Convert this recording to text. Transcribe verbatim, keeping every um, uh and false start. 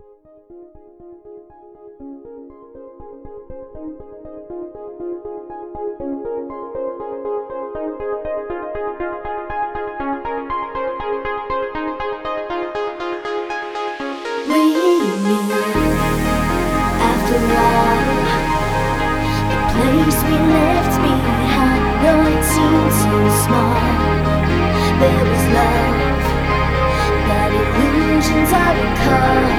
After all, the place we left behind, though it seemed so small, there was love, that illusions I recall.